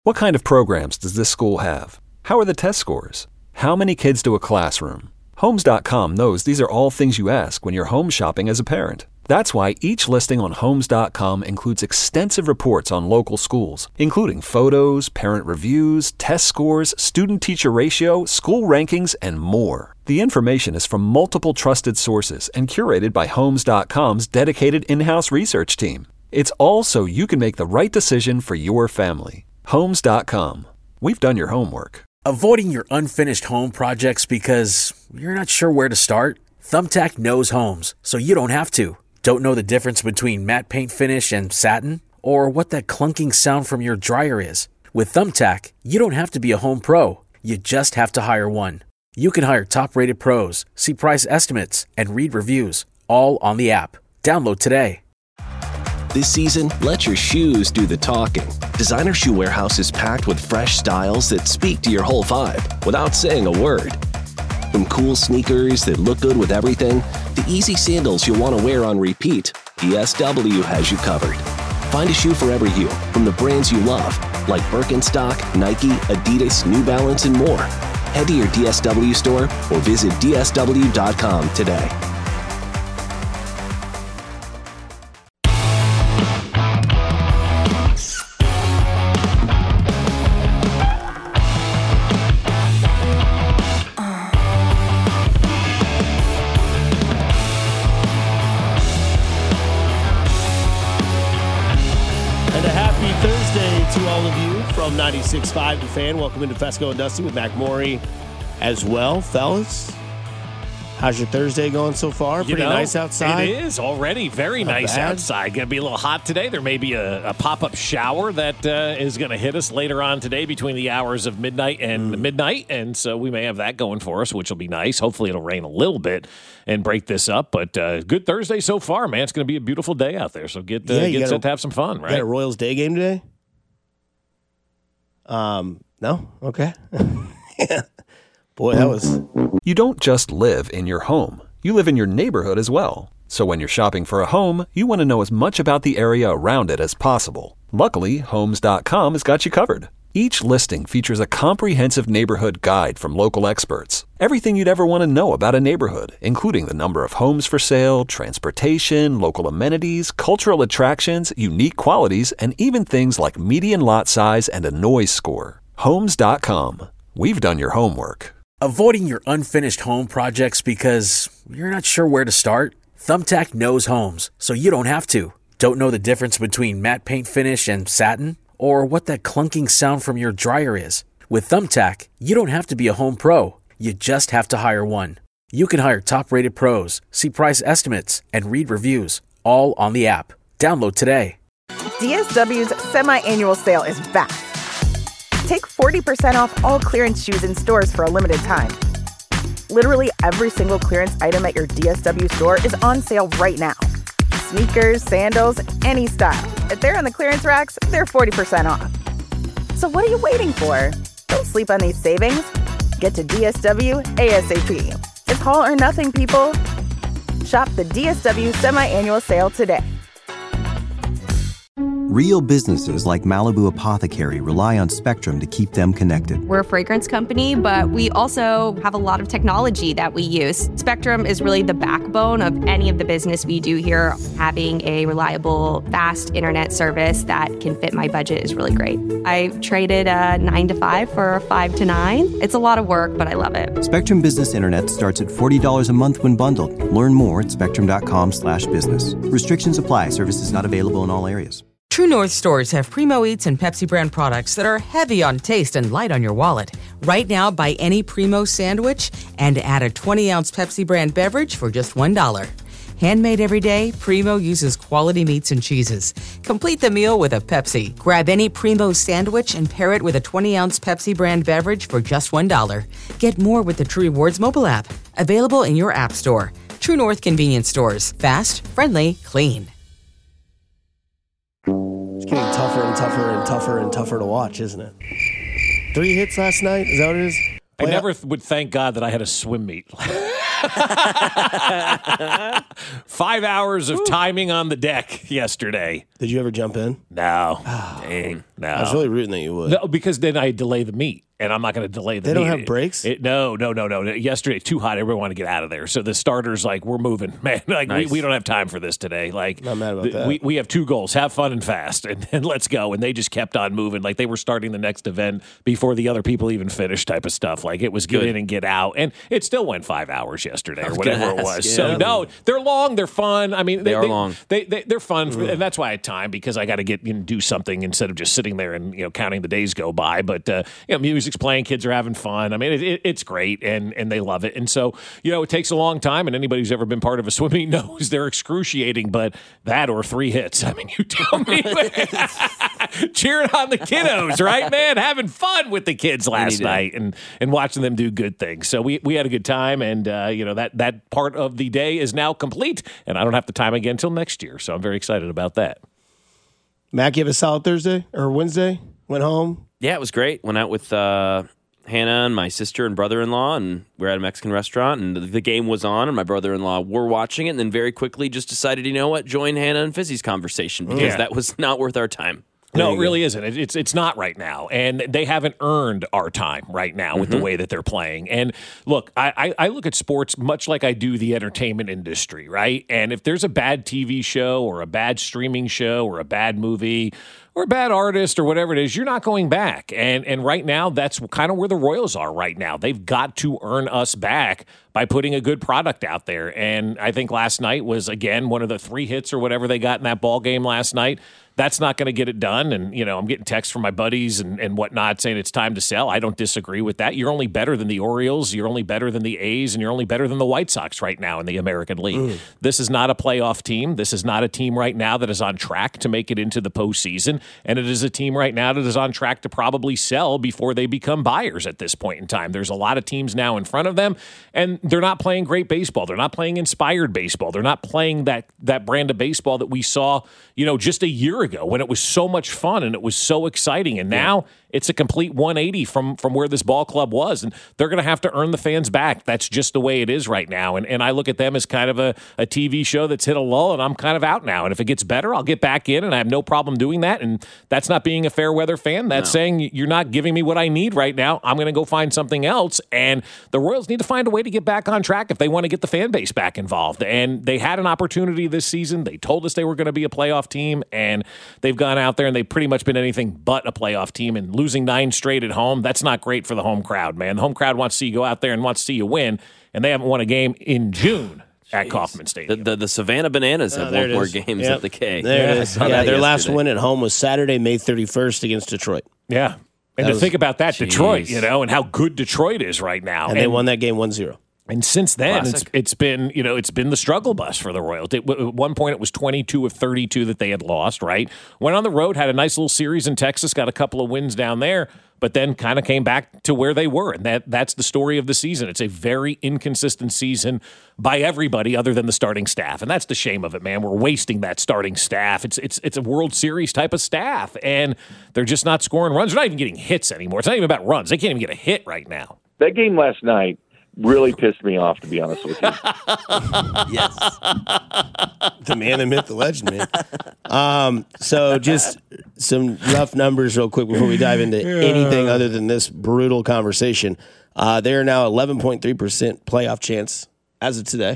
What kind of programs does this school have? How are the test scores? How many kids do a classroom? Homes.com knows these are all things you ask when you're home shopping as a parent. That's why each listing on Homes.com includes extensive reports on local schools, including photos, parent reviews, test scores, student-teacher ratio, school rankings, and more. The information is from multiple trusted sources and curated by Homes.com's dedicated in-house research team. It's all so you can make the right decision for your family. Homes.com. We've done your homework. Avoiding your unfinished home projects because you're not sure where to start? Thumbtack knows homes, so you don't have to. Don't know the difference between matte paint finish and satin? Or what that clunking sound from your dryer is? With Thumbtack, you don't have to be a home pro. You just have to hire one. You can hire top-rated pros, see price estimates, and read reviews, all on the app. Download today. This season, let your shoes do the talking. Designer Shoe Warehouse is packed with fresh styles that speak to your whole vibe without saying a word. From cool sneakers that look good with everything, to easy sandals you'll want to wear on repeat, DSW has you covered. Find a shoe for every you from the brands you love, like Birkenstock, Nike, Adidas, New Balance, and more. Head to your DSW store or visit DSW.com today. To all of you from 96.5 The Fan. Welcome into Fesco and Dusty with Mac Maury as well. Fellas, how's your Thursday going so far? Pretty nice outside? It is already very nice outside. Going to be a little hot today. There may be a pop-up shower that is going to hit us later on today between the hours of midnight and midnight, and so we may have that going for us, which will be nice. Hopefully it'll rain a little bit and break this up, but good Thursday so far, man. It's going to be a beautiful day out there, so get set to have some fun, right? You got a Royals Day game today? No? Okay. Boy, that was... You don't just live in your home. You live in your neighborhood as well. So when you're shopping for a home, you want to know as much about the area around it as possible. Luckily, Homes.com has got you covered. Each listing features a comprehensive neighborhood guide from local experts. Everything you'd ever want to know about a neighborhood, including the number of homes for sale, transportation, local amenities, cultural attractions, unique qualities, and even things like median lot size and a noise score. Homes.com. We've done your homework. Avoiding your unfinished home projects because you're not sure where to start? Thumbtack knows homes, so you don't have to. Don't know the difference between matte paint finish and satin? Or what that clunking sound from your dryer is? With Thumbtack, you don't have to be a home pro. You just have to hire one. You can hire top-rated pros, see price estimates, and read reviews, all on the app. Download today. DSW's semi-annual sale is back. Take 40% off all clearance shoes in stores for a limited time. Literally every single clearance item at your DSW store is on sale right now. Sneakers, sandals, any style. If they're on the clearance racks, they're 40% off. So what are you waiting for? Don't sleep on these savings. Get to DSW ASAP. It's all or nothing, people. Shop the DSW semi-annual sale today. Real businesses like Malibu Apothecary rely on Spectrum to keep them connected. We're a fragrance company, but we also have a lot of technology that we use. Spectrum is really the backbone of any of the business we do here. Having a reliable, fast internet service that can fit my budget is really great. I traded a 9 to 5 for a 5 to 9. It's a lot of work, but I love it. Spectrum Business Internet starts at $40 a month when bundled. Learn more at spectrum.com/business. Restrictions apply. Services not available in all areas. True North stores have Primo Eats and Pepsi brand products that are heavy on taste and light on your wallet. Right now, buy any Primo sandwich and add a 20-ounce Pepsi brand beverage for just $1. Handmade every day, Primo uses quality meats and cheeses. Complete the meal with a Pepsi. Grab any Primo sandwich and pair it with a 20-ounce Pepsi brand beverage for just $1. Get more with the True Rewards mobile app. Available in your app store. True North convenience stores. Fast, friendly, clean. It's getting tougher and tougher and tougher and tougher to watch, isn't it? 3 hits last night? Is that what it is? I never would thank God that I had a swim meet. 5 hours of timing on the deck yesterday. Did you ever jump in? No. Dang. No. I was really rooting that you would. No, because then I delay the meet. And I'm not going to delay the They don't meet. have breaks? No. Yesterday, too hot. Everyone wanted to get out of there. So the starters, like, we're moving, man. Like, Nice. we don't have time for this today. Like, Not mad about that. We have 2 goals: have fun and fast, and let's go. And they just kept on moving. Like they were starting the next event before the other people even finished, type of stuff. Like it was get in and get out, and it still went 5 hours yesterday or whatever it was. Yeah. So no, they're long, they're fun. I mean, They are long. They're fun, and that's why I had time because I got to get do something instead of just sitting there and counting the days go by. But music's playing, kids are having fun. I mean, it's great, and they love it. And so, it takes a long time, and anybody who's ever been part of a swim meet knows they're excruciating, but that or 3 hits. I mean, you tell me. Cheering on the kiddos, right, man? Having fun with the kids last night and watching them do good things. So we had a good time, and, that part of the day is now complete, and I don't have to time again until next year. So I'm very excited about that. Mac, you have a solid Thursday or Wednesday? Went home? Yeah, it was great. Went out with Hannah and my sister and brother-in-law, and we were at a Mexican restaurant, and the game was on, and my brother-in-law were watching it, and then very quickly just decided, join Hannah and Fizzy's conversation because that was not worth our time. No, it really isn't. It's not right now. And they haven't earned our time right now with the way that they're playing. And look, I look at sports much like I do the entertainment industry, right? And if there's a bad TV show or a bad streaming show or a bad movie or a bad artist or whatever it is, you're not going back. And right now, that's kind of where the Royals are right now. They've got to earn us back by putting a good product out there. And I think last night was, again, one of the 3 hits or whatever they got in that ball game last night. That's not going to get it done. And, I'm getting texts from my buddies and whatnot saying it's time to sell. I don't disagree with that. You're only better than the Orioles. You're only better than the A's. And you're only better than the White Sox right now in the American League. This is not a playoff team. This is not a team right now that is on track to make it into the postseason. And it is a team right now that is on track to probably sell before they become buyers at this point in time. There's a lot of teams now in front of them, and they're not playing great baseball. They're not playing inspired baseball. They're not playing that brand of baseball that we saw, just a year ago when it was so much fun and it was so exciting. And now it's a complete 180 from where this ball club was. And they're going to have to earn the fans back. That's just the way it is right now. And I look at them as kind of a TV show that's hit a lull, and I'm kind of out now. And if it gets better, I'll get back in, and I have no problem doing that. And that's not being a fair weather fan. That's saying you're not giving me what I need right now. I'm going to go find something else. And the Royals need to find a way to get back on track if they want to get the fan base back involved. And they had an opportunity this season. They told us they were going to be a playoff team, and they've gone out there and they've pretty much been anything but a playoff team. And losing 9 straight at home, that's not great for the home crowd, man. The home crowd wants to see you go out there and wants to see you win, and they haven't won a game in June at Kauffman Stadium. The Savannah Bananas have won more games at the K. There it is. Yeah, their last win at home was Saturday, May 31st against Detroit. Yeah. And to think about that, Detroit, and how good Detroit is right now. And they won that game 1-0. And since then, it's been the struggle bus for the Royals. At one point, it was 22 of 32 that they had lost, right? Went on the road, had a nice little series in Texas, got a couple of wins down there, but then kind of came back to where they were. And that's the story of the season. It's a very inconsistent season by everybody other than the starting staff. And that's the shame of it, man. We're wasting that starting staff. It's a World Series type of staff, and they're just not scoring runs. They're not even getting hits anymore. It's not even about runs. They can't even get a hit right now. That game last night really pissed me off, to be honest with you. Yes. The man, the myth, the legend, man. So just some rough numbers real quick before we dive into anything other than this brutal conversation. They are now 11.3% playoff chance as of today.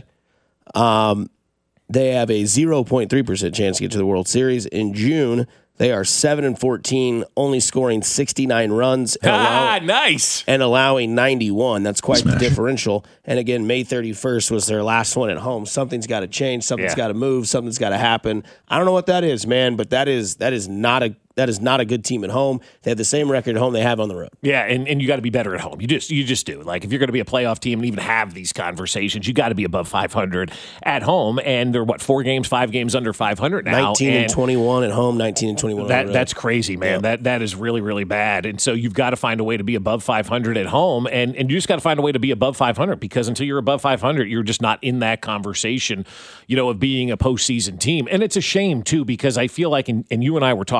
They have a 0.3% chance to get to the World Series. In June, they are 7-14, only scoring 69 runs nice, and allowing 91. That's quite the differential. And again, May 31st was their last one at home. Something's got to change. Something's got to move. Something's got to happen. I don't know what that is, man, but that is not a good team at home. They have the same record at home they have on the road. Yeah, and you got to be better at home. You just do. Like, if you're going to be a playoff team and even have these conversations, you got to be above 500 at home. And they're 5 games under 500 now. 19-21 at home, 19-21 on the road. That's crazy, man. Yeah. That is really, really bad. And so you've got to find a way to be above 500 at home, and you just got to find a way to be above 500, because until you're above 500, you're just not in that conversation, of being a postseason team. And it's a shame too, because I feel like, and you and I were talking about this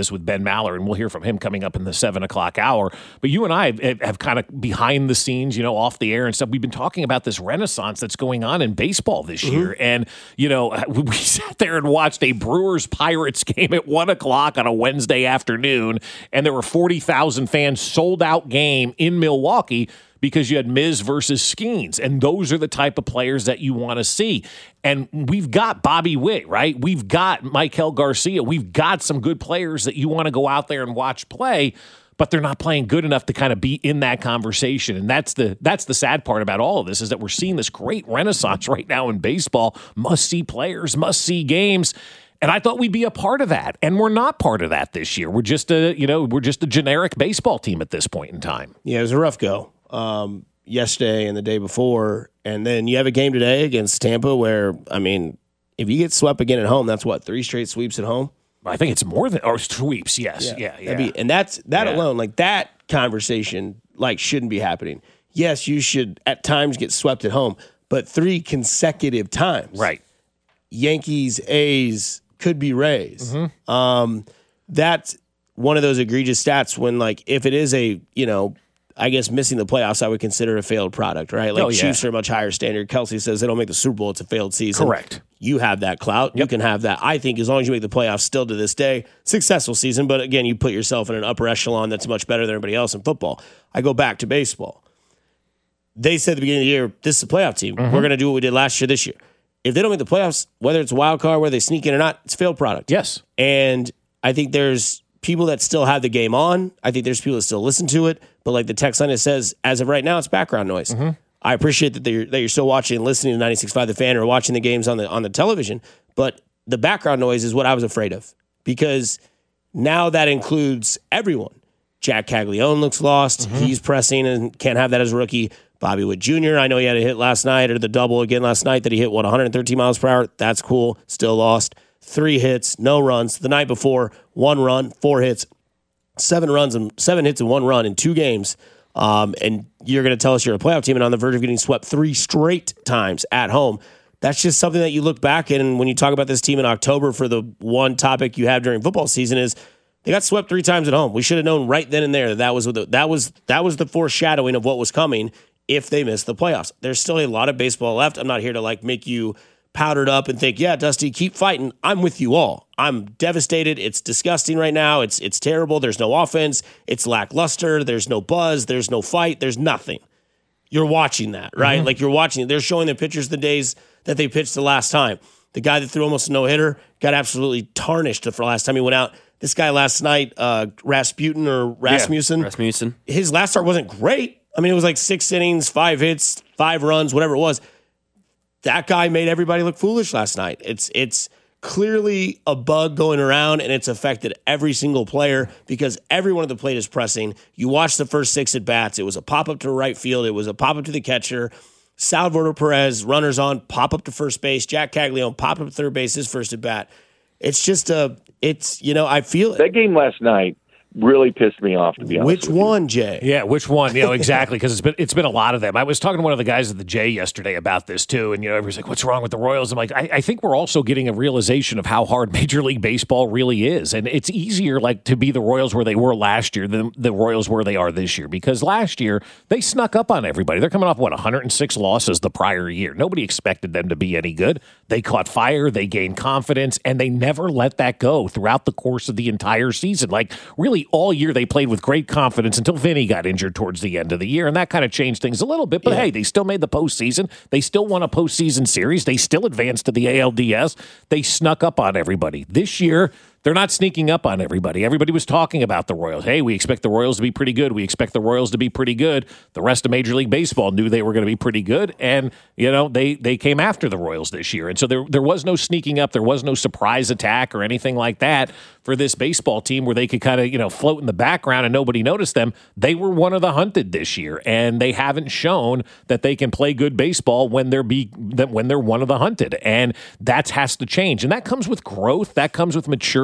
this with Ben Maller, and we'll hear from him coming up in the 7 o'clock hour. But you and I have kind of behind the scenes, off the air and stuff. We've been talking about this renaissance that's going on in baseball this year. And, we sat there and watched a Brewers-Pirates game at 1 o'clock on a Wednesday afternoon, and there were 40,000 fans, sold-out game in Milwaukee because you had Miz versus Skeens. And those are the type of players that you want to see. And we've got Bobby Witt, right? We've got Michael Garcia. We've got some good players that you want to go out there and watch play, but they're not playing good enough to kind of be in that conversation. And that's the sad part about all of this, is that we're seeing this great renaissance right now in baseball. Must-see players, must-see games. And I thought we'd be a part of that, and we're not part of that this year. We're just a generic baseball team at this point in time. Yeah, it was a rough go yesterday and the day before, and then you have a game today against Tampa where, if you get swept again at home, that's what, 3 straight sweeps at home? I think it's more than, or sweeps, yes. Yeah. And that alone, that conversation, shouldn't be happening. Yes, you should at times get swept at home, but 3 consecutive times. Right. Yankees, A's, could be Rays. Mm-hmm. That's one of those egregious stats when, if it is missing the playoffs, I would consider a failed product, right? Chiefs are a much higher standard. Kelsey says they don't make the Super Bowl, it's a failed season. Correct. You have that clout. Yep. You can have that. I think as long as you make the playoffs still to this day, successful season, but again, you put yourself in an upper echelon that's much better than everybody else in football. I go back to baseball. They said at the beginning of the year, this is a playoff team. Mm-hmm. We're going to do what we did last year this year. If they don't make the playoffs, whether it's a wild card, whether they sneak in or not, it's a failed product. Yes. And I think there's people that still have the game on. I think there's people that still listen to it. But like the text line says, as of right now, it's background noise. Mm-hmm. I appreciate that you're still watching and listening to 96.5 The Fan or watching the games on the television. But the background noise is what I was afraid of, because now that includes everyone. Jack Caglione looks lost. Mm-hmm. He's pressing and can't have that as a rookie. Bobby Witt Jr., I know he had a hit last night, or the double again last night that he hit, 113 miles per hour. That's cool. Still lost. 3 hits, no runs. The night before, 1 run, 4 hits, 7 hits and 1 run in 2 games. And you're going to tell us you're a playoff team and on the verge of getting swept 3 straight times at home. That's just something that you look back at, and when you talk about this team in October, for the one topic you have during football season is they got swept 3 times at home. We should have known right then and there that was the foreshadowing of what was coming if they missed the playoffs. There's still a lot of baseball left. I'm not here to make you powdered up and think, yeah, Dusty, keep fighting. I'm with you all. I'm devastated. It's disgusting right now. It's terrible. There's no offense. It's lackluster. There's no buzz. There's no fight. There's nothing. You're watching that, right? Mm-hmm. You're watching it. They're showing the pitchers the days that they pitched the last time. The guy that threw almost a no-hitter got absolutely tarnished the last time he went out. This guy last night, Rasmussen. Yeah, Rasmussen. His last start wasn't great. It was 6 innings, 5 hits, 5 runs, whatever it was. That guy made everybody look foolish last night. It's clearly a bug going around, and it's affected every single player because everyone at the plate is pressing. You watch the first 6 at-bats. It was a pop-up to right field. It was a pop-up to the catcher. Salvador Perez, runners on, pop-up to first base. Jack Caglione, pop-up to third base, his first at-bat. It's just I feel it. That game last night really pissed me off, to be honest. Which one, Jay? Yeah, which one? Exactly, because it's been a lot of them. I was talking to one of the guys at the J yesterday about this too, and everybody's like, "What's wrong with the Royals?" I'm like, I think we're also getting a realization of how hard Major League Baseball really is, and it's easier to be the Royals where they were last year than the Royals where they are this year, because last year they snuck up on everybody. They're coming off 106 losses the prior year. Nobody expected them to be any good. They caught fire, they gained confidence, and they never let that go throughout the course of the entire season. Really all year they played with great confidence until Vinny got injured towards the end of the year, and that kind of changed things a little bit. But hey, they still made the postseason. They still won a postseason series. They still advanced to the ALDS. They snuck up on everybody. This year, they're not sneaking up on everybody. Everybody was talking about the Royals. Hey, we expect the Royals to be pretty good. We expect the Royals to be pretty good. The rest of Major League Baseball knew they were going to be pretty good, and they came after the Royals this year. And so there was no sneaking up. There was no surprise attack or anything like that for this baseball team where they could kind of float in the background and nobody noticed them. They were one of the hunted this year, and they haven't shown that they can play good baseball when they're one of the hunted. And that has to change. And that comes with growth. That comes with maturity.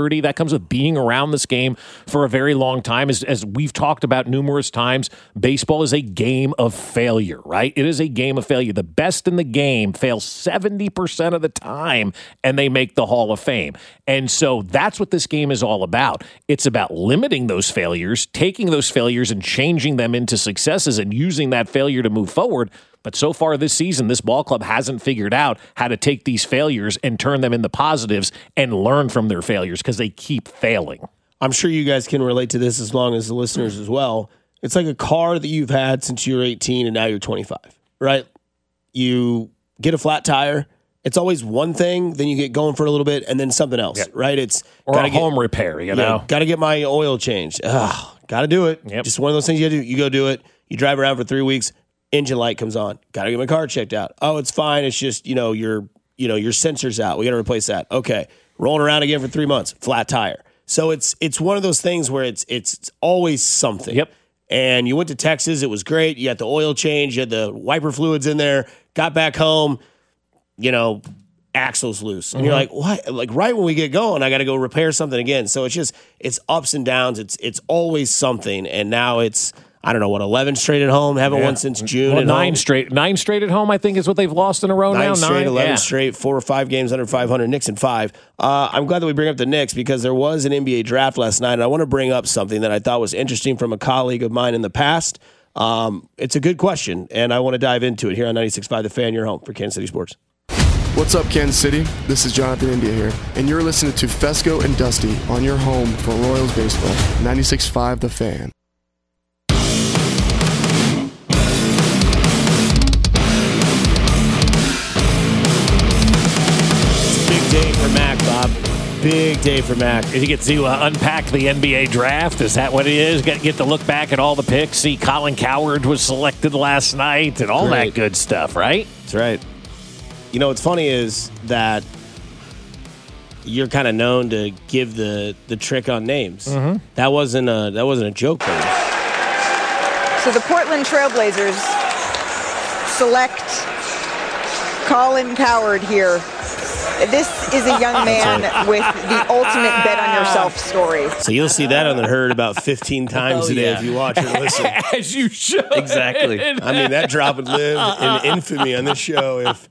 maturity. That comes with being around this game for a very long time. As we've talked about numerous times, baseball is a game of failure, right? It is a game of failure. The best in the game fail 70% of the time, and they make the Hall of Fame. And so that's what this game is all about. It's about limiting those failures, taking those failures and changing them into successes and using that failure to move forward. But so far this season, this ball club hasn't figured out how to take these failures and turn them into positives and learn from their failures because they keep failing. I'm sure you guys can relate to this as long as the listeners as well. It's like a car that you've had since you were 18 and now you're 25, right? You get a flat tire. It's always one thing, then you get going for a little bit, and then something else, right? It's or a home repair, you know? Got to get my oil changed. Got to do it. Yep. Just one of those things you got to do. You go do it. You drive around for 3 weeks. Engine light comes on. Got to get my car checked out. Oh, it's fine. It's just, your sensor's out. We got to replace that. Okay. Rolling around again for 3 months. Flat tire. So it's one of those things where it's always something. Yep. And you went to Texas. It was great. You got the oil change. You had the wiper fluids in there. Got back home. Axle's loose. And you're like, what? Like right when we get going, I got to go repair something again. So it's ups and downs. It's always something. And now it's, 11 straight at home. Haven't won since June. Well, nine straight at home, I think, is what they've lost in a row now. 11 straight, 4 or 5 games under 500. Knicks in 5. I'm glad that we bring up the Knicks because there was an NBA draft last night, and I want to bring up something that I thought was interesting from a colleague of mine in the past. It's a good question, and I want to dive into it here on 96.5 The Fan, your home for Kansas City Sports. What's up, Kansas City? This is Jonathan India here, and you're listening to Fesco and Dusty on your home for Royals baseball. 96.5 The Fan. Day for Mac, Bob. Big day for Mac. Did you get to unpack the NBA draft? Is that what it is? Get to look back at all the picks, see Colin Cowherd was selected last night and all that good stuff, right? That's right. What's funny is that you're kind of known to give the trick on names. Mm-hmm. That wasn't a joke, baby. So the Portland Trailblazers select Colin Cowherd here. This is a young man with the ultimate bet on yourself story. So you'll see that on the Herd about 15 times a day if you watch or listen. As you should. Exactly. I mean, that drop would live in infamy on this show if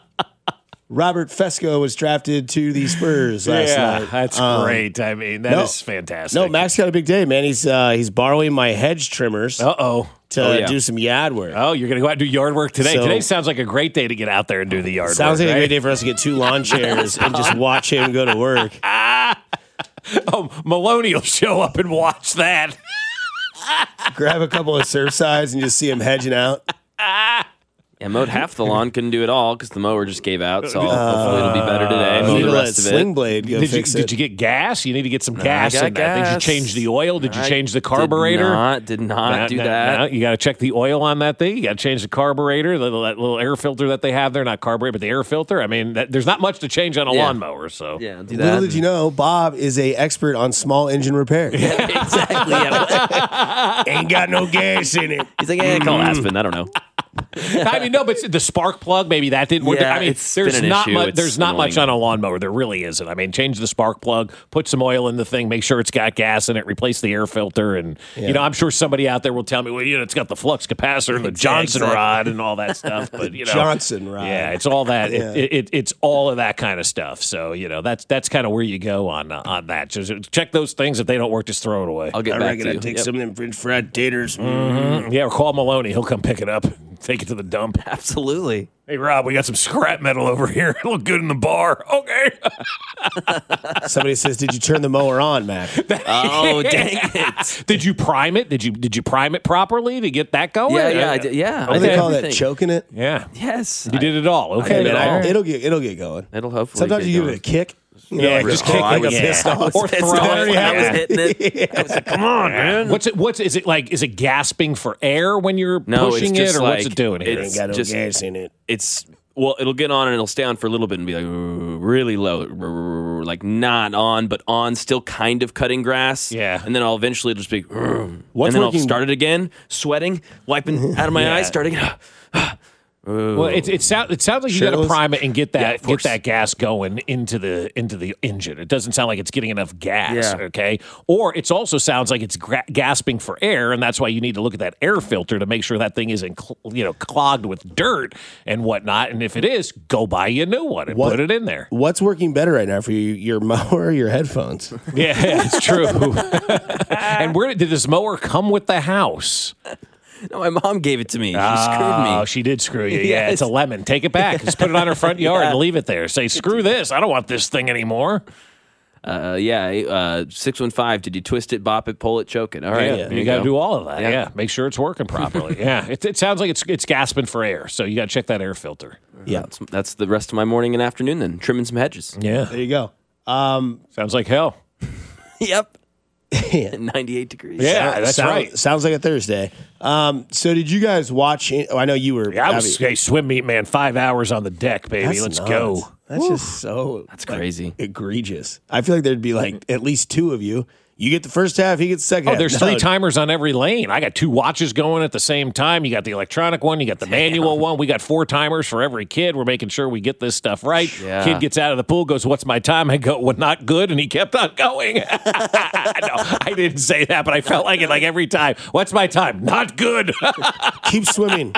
Robert Fesco was drafted to the Spurs last night. That's great. I mean, that is fantastic. No, Mac's got a big day, man. He's borrowing my hedge trimmers. To do some yard work. Oh, you're going to go out and do yard work today? Today sounds like a great day to get out there and do the yard work. Sounds like a great day for us to get 2 lawn chairs and just watch him go to work. Maloney will show up and watch that. Grab a couple of Surfsides and just see him hedging out. Yeah, mowed half the lawn, couldn't do it all because the mower just gave out. So hopefully it'll be better today. Mow the rest of it. Sling blade go fix it. Did you get gas? You need to get some gas in that. Did you change the oil? Did you change the carburetor? Did not do that. No, you got to check the oil on that thing. You got to change the carburetor, that little air filter that they have there. Not carburetor, but the air filter. I mean, there's not much to change on a lawnmower. So yeah, do that. Little did you know, Bob is a expert on small engine repair. Yeah, exactly. Ain't got no gas in it. He's like, call Aspen. I don't know. I mean, no, but the spark plug, maybe that didn't work. Yeah, I mean, there's not much on a lawnmower. There really isn't. I mean, change the spark plug, put some oil in the thing, make sure it's got gas in it, replace the air filter, and I'm sure somebody out there will tell me, well, it's got the flux capacitor and the Johnson rod and all that stuff. But Johnson rod, it's all that. Yeah. It's all of that kind of stuff. So that's kind of where you go on that. Just check those things. If they don't work, just throw it away. I'll get back to you. I take some of them French fried taters. Mm-hmm. Yeah, or call Maloney. He'll come pick it up. Take it to the dump. Absolutely. Hey, Rob, we got some scrap metal over here. Look good in the bar. Okay. Somebody says, "Did you turn the mower on, Mac?" Oh, dang it! Did you prime it? Did you prime it properly to get that going? Yeah, I did. Yeah. What do they call that? Choking it? Yeah. Yes. You did it all. Okay. It'll get going. It'll hopefully. Sometimes you give it a kick. Just kick like a pissed off. Or throw it. I was hitting it. I was like, come on, man. Is it like? Is it gasping for air when you're pushing it, or what's it doing? It ain't got no gas in it. It'll get on and it'll stay on for a little bit and be like really low, like not on, but on, still kind of cutting grass. Yeah. And then I'll eventually just be, and then I'll start it again, sweating, wiping out of my eyes, starting. Well, it sounds like you got to prime it and get that gas going into the engine. It doesn't sound like it's getting enough gas. Yeah. Okay, or it also sounds like it's gasping for air, and that's why you need to look at that air filter to make sure that thing isn't clogged with dirt and whatnot. And if it is, go buy you a new one and put it in there. What's working better right now for you? Your mower or your headphones? Yeah, it's true. And where did this mower come with the house? No, my mom gave it to me. She screwed me. Oh, she did screw you. Yeah, it's a lemon. Take it back. Just put it on her front yard and leave it there. Say, screw this. I don't want this thing anymore. 615. Did you twist it, bop it, pull it, choke it? All right. Yeah, you got to do all of that. Yeah. Make sure it's working properly. Yeah. It sounds like it's gasping for air. So you got to check that air filter. Yeah. That's the rest of my morning and afternoon then. Trimming some hedges. Yeah. There you go. Sounds like hell. Yep. 98 degrees. Yeah, that's right. Sounds like a Thursday. So did you guys watch? I know you were. Yeah, I was swim meet, man. 5 hours on the deck, baby. Let's go. That's just so. That's crazy. Egregious. I feel like there'd be like at least two of you. You get the first half, he gets the second half. There's 3 timers on every lane. I got 2 watches going at the same time. You got the electronic one, you got the manual one. We got 4 timers for every kid. We're making sure we get this stuff right. Yeah. Kid gets out of the pool, goes, "What's my time?" I go, "Well, not good," and he kept on going. No, I didn't say that, but I felt like it like every time. "What's my time?" "Not good." Keep swimming.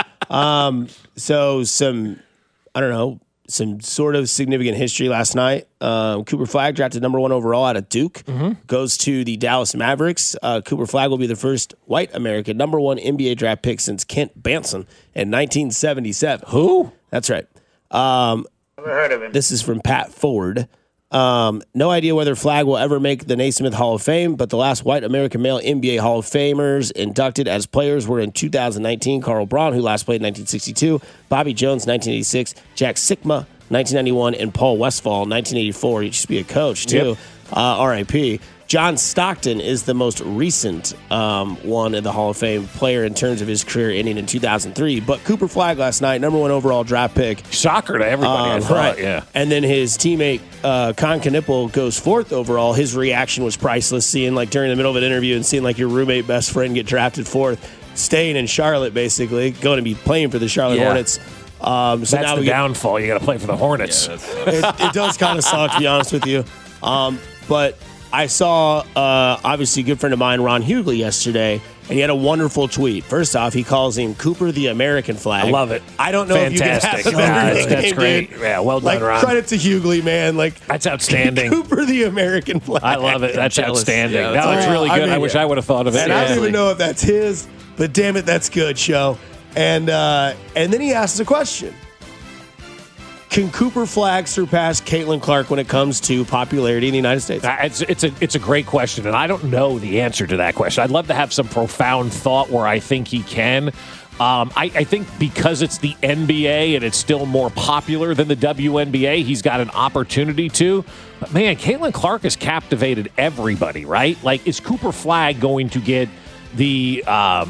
So I don't know, some sort of significant history last night. Cooper Flagg drafted number 1 overall out of Duke, goes to the Dallas Mavericks. Cooper Flagg will be the first white American number 1 NBA draft pick since Kent Banson in 1977. Who? That's right. Never heard of him. This is from Pat Ford. No idea whether Flagg will ever make the Naismith Hall of Fame, but the last white American male NBA Hall of Famers inducted as players were in 2019, Carl Braun, who last played in 1962, Bobby Jones, 1986, Jack Sikma, 1991, and Paul Westphal, 1984. He used to be a coach, too. R.I.P. John Stockton is the most recent one in the Hall of Fame player in terms of his career ending in 2003. But Cooper Flagg last night, number 1 overall draft pick. Shocker to everybody, I thought, right. Yeah. And then his teammate, Con Knipple, goes 4th overall. His reaction was priceless, seeing like during the middle of an interview and seeing like your roommate best friend get drafted 4th, staying in Charlotte basically, going to be playing for the Charlotte Hornets. So that's now the downfall. You got to play for the Hornets. Yeah, it does kind of suck, to be honest with you. But I saw, obviously, a good friend of mine, Ron Hughley, yesterday, and he had a wonderful tweet. First off, he calls him Cooper the American Flag. I love it. I don't know Fantastic. if you can have That's nickname, great. dude. Yeah, well done, Ron. Credit to Hughley, man. That's outstanding. Cooper the American Flag. I love it. That's outstanding. Yeah, No, it's really good. I wish I would have thought of it. And I don't even know if that's his, but damn it, that's good, show. And then he asks a question. Can Cooper Flagg surpass Caitlin Clark when it comes to popularity in the United States? It's a great question, and I don't know the answer to that question. I'd love to have some profound thought where I think he can. I think because it's the NBA and it's still more popular than the WNBA, he's got an opportunity to. But man, Caitlin Clark has captivated everybody, right? Like, is Cooper Flagg going to get the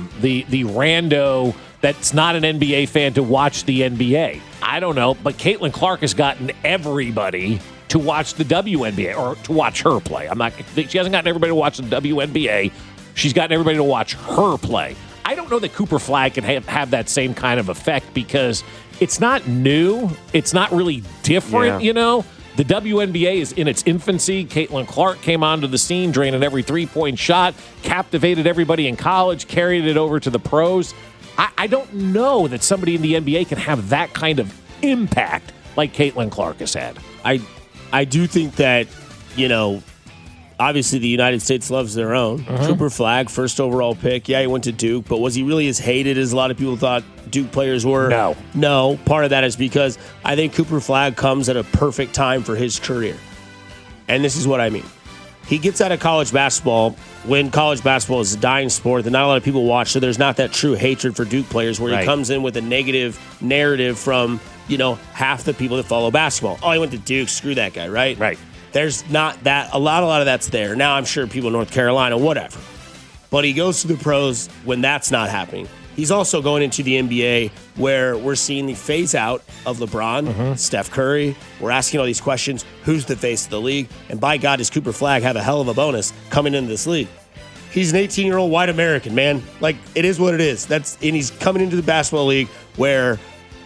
rando that's not an NBA fan to watch the NBA? I don't know, but Caitlin Clark has gotten everybody to watch the WNBA or to watch her play. She hasn't gotten everybody to watch the WNBA. She's gotten everybody to watch her play. I don't know that Cooper Flagg can have that same kind of effect because it's not new. It's not really different, you know? The WNBA is in its infancy. Caitlin Clark came onto the scene, draining every three-point shot, captivated everybody in college, carried it over to the pros. I don't know that somebody in the NBA can have that kind of impact like Caitlin Clark has had. I do think that, you know, obviously the United States loves their own. Cooper Flagg, first overall pick. Yeah, he went to Duke, but was he really as hated as a lot of people thought Duke players were? No. Part of that is because I think Cooper Flagg comes at a perfect time for his career. And this is what I mean. He gets out of college basketball when college basketball is a dying sport that not a lot of people watch, so there's not that true hatred for Duke players where he comes in with a negative narrative from, you know, half the people that follow basketball. Oh, he went to Duke, screw that guy, right? Right. There's not that. A lot of that's there. Now I'm sure people in North Carolina, whatever. But he goes to the pros when that's not happening. He's also going into the NBA where we're seeing the phase out of LeBron, Steph Curry. We're asking all these questions. Who's the face of the league? And by God, does Cooper Flagg have a hell of a bonus coming into this league? He's an 18-year-old white American, man. Like, it is what it is. And he's coming into the basketball league where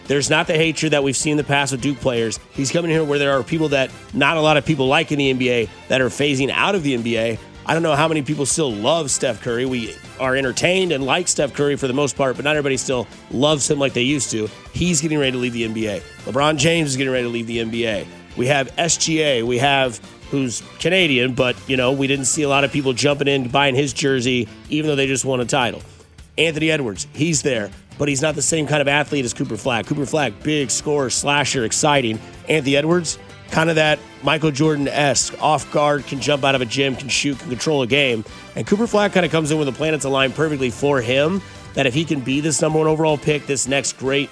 There's not the hatred that we've seen in the past with Duke players. He's coming here where there are people that not a lot of people like in the NBA that are phasing out of the NBA. I don't know how many people still love Steph Curry. We are entertained and like Steph Curry for the most part, but not everybody still loves him like they used to. He's getting ready to leave the NBA. LeBron James is getting ready to leave the NBA. We have SGA. We have who's Canadian, but, we didn't see a lot of people jumping in, buying his jersey, even though they just won a title. Anthony Edwards, he's there, but he's not the same kind of athlete as Cooper Flagg. Cooper Flagg, big scorer, slasher, exciting. Anthony Edwards, kind of that Michael Jordan-esque, off guard, can jump out of a gym, can shoot, can control a game. And Cooper Flagg kind of comes in when the planets align perfectly for him, that if he can be this number one overall pick, this next great,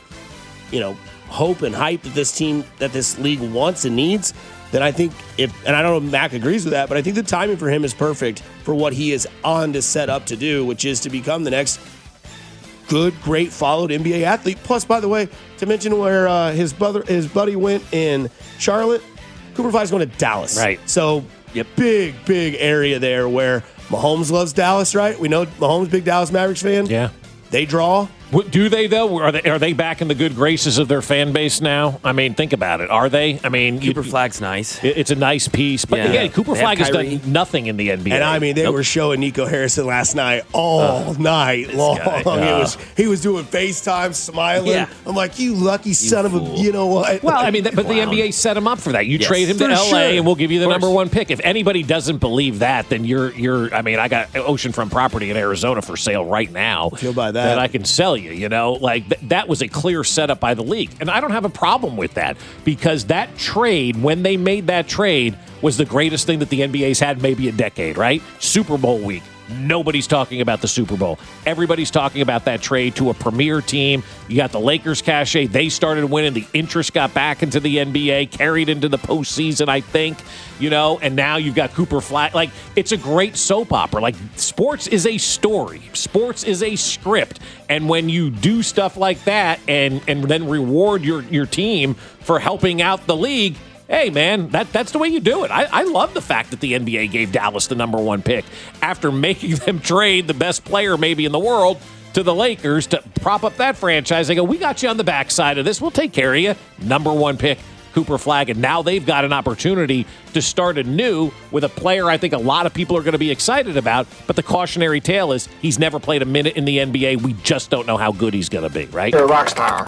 hope and hype that this team, that this league wants and needs, then I think and I don't know if Mac agrees with that, but I think the timing for him is perfect for what he is on to set up to do, which is to become the next good, great, followed NBA athlete. Plus, by the way, to mention where his buddy went in Charlotte, Cooper Flagg's going to Dallas. Right. So, big area there where Mahomes loves Dallas, right? We know Mahomes, big Dallas Mavericks fan. Yeah. They draw. Do they, though? Are they back in the good graces of their fan base now? I mean, think about it. Are they? I mean, Cooper Flagg's nice. It's a nice piece. But again, Cooper Flagg has done nothing in the NBA. And I mean, they were showing Nico Harrison last night all night long. He was doing FaceTime, smiling. Yeah. I'm like, you lucky son of a, you know what? Well, I mean, but the NBA set him up for that. You trade him to LA and we'll give you the number one pick. If anybody doesn't believe that, then you're I mean, I got oceanfront property in Arizona for sale right now. If you'll buy that I can sell you, like that was a clear setup by the league. And I don't have a problem with that because that trade, when they made that trade, was the greatest thing that the NBA's had maybe a decade, right? Super Bowl week. Nobody's talking about the Super Bowl. Everybody's talking about that trade to a premier team. You got the Lakers cachet. They started winning. The interest got back into the NBA, carried into the postseason, I think, and now you've got Cooper Flagg. Like, it's a great soap opera. Like, sports is a story. Sports is a script. And when you do stuff like that and then reward your team for helping out the league, hey, man, that's the way you do it. I love the fact that the NBA gave Dallas the number one pick after making them trade the best player maybe in the world to the Lakers to prop up that franchise. They go, we got you on the backside of this. We'll take care of you. Number one pick, Cooper Flagg. And now they've got an opportunity to start anew with a player I think a lot of people are going to be excited about. But the cautionary tale is he's never played a minute in the NBA. We just don't know how good he's going to be, right? You're a rock star.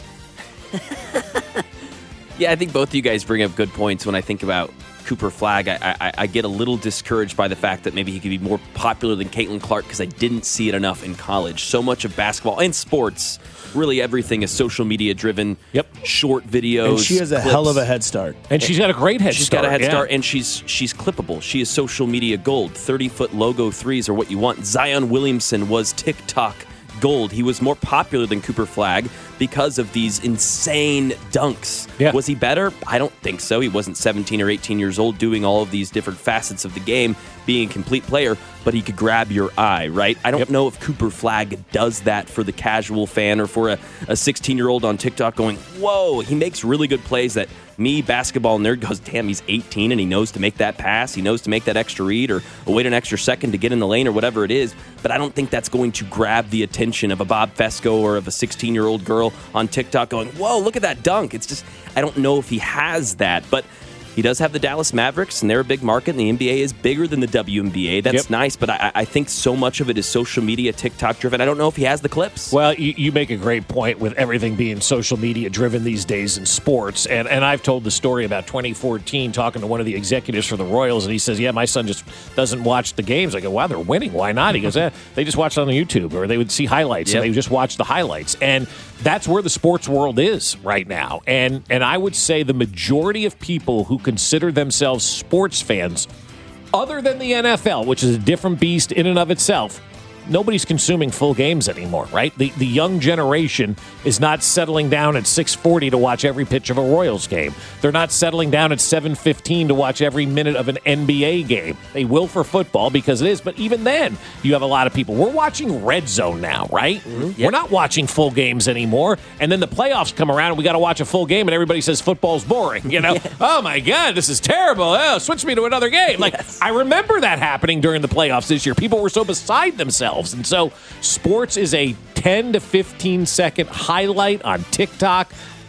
Yeah, I think both of you guys bring up good points. When I think about Cooper Flagg, I get a little discouraged by the fact that maybe he could be more popular than Caitlin Clark because I didn't see it enough in college. So much of basketball and sports, really everything is social media driven. Yep. Short videos. And she has a hell of a head start. And she's got a great head start. She's got a head start, and she's clippable. She is social media gold. 30-foot logo threes are what you want. Zion Williamson was TikTok gold. He was more popular than Cooper Flagg because of these insane dunks. Yeah. Was he better? I don't think so. He wasn't 17 or 18 years old doing all of these different facets of the game, being a complete player, but he could grab your eye, right? I don't know if Cooper Flagg does that for the casual fan or for a 16-year-old on TikTok going, whoa, he makes really good plays that me, basketball nerd, goes, damn, he's 18 and he knows to make that pass. He knows to make that extra read or wait an extra second to get in the lane or whatever it is. But I don't think that's going to grab the attention of a Bob Fesco or of a 16-year-old girl on TikTok going, whoa, look at that dunk. It's just, I don't know if he has that. But he does have the Dallas Mavericks, and they're a big market, and the NBA is bigger than the WNBA. That's nice, but I think so much of it is social media, TikTok-driven. I don't know if he has the clips. Well, you make a great point with everything being social media-driven these days in sports, and I've told the story about 2014 talking to one of the executives for the Royals, and he says, my son just doesn't watch the games. I go, wow, they're winning. Why not? He goes, they just watch it on YouTube, or they would see highlights, and they just watch the highlights. And that's where the sports world is right now. And I would say the majority of people who consider themselves sports fans, other than the NFL, which is a different beast in and of itself, nobody's consuming full games anymore, right? The young generation is not settling down at 6:40 to watch every pitch of a Royals game. They're not settling down at 7:15 to watch every minute of an NBA game. They will for football because it is, but even then, you have a lot of people. We're watching Red Zone now, right? Mm-hmm. Yep. We're not watching full games anymore, and then the playoffs come around and we got to watch a full game and everybody says football's boring, Oh my God, this is terrible. Oh, switch me to another game. Like, I remember that happening during the playoffs this year. People were so beside themselves. And so sports is a 10 to 15 second highlight on TikTok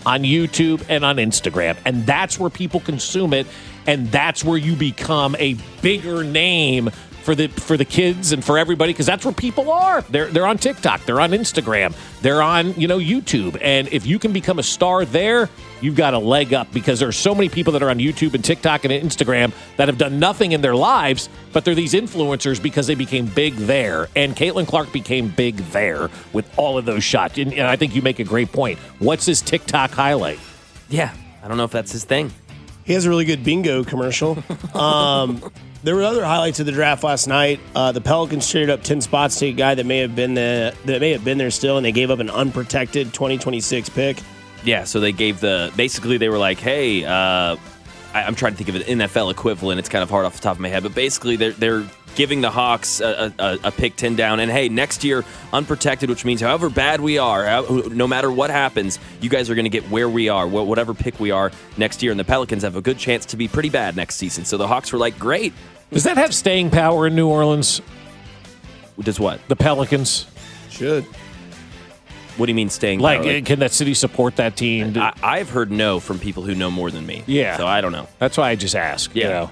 on YouTube and on Instagram. And that's where people consume it. And that's where you become a bigger name for the kids and for everybody, because that's where people are. They're on TikTok, they're on Instagram, they're on YouTube. And if you can become a star there, you've got a leg up, because there are so many people that are on YouTube and TikTok and Instagram that have done nothing in their lives, but they're these influencers because they became big there. And Caitlin Clark became big there with all of those shots. And I think you make a great point. What's his TikTok highlight? Yeah, I don't know if that's his thing. He has a really good bingo commercial. There were other highlights of the draft last night. The Pelicans traded up 10 spots to a guy that may have been there still, and they gave up an unprotected 2026 pick. Yeah, so they gave basically they were like, hey, I'm trying to think of an NFL equivalent. It's kind of hard off the top of my head, but basically they're giving the Hawks a pick 10 down, and hey, next year unprotected, which means however bad we are, no matter what happens, you guys are going to get where we are, whatever pick we are next year, and the Pelicans have a good chance to be pretty bad next season. So the Hawks were like, great. Does that have staying power in New Orleans? Does what? The Pelicans? Should. What do you mean staying power? Like, can that city support that team? I've heard no from people who know more than me. Yeah. So I don't know. That's why I just ask. Yeah.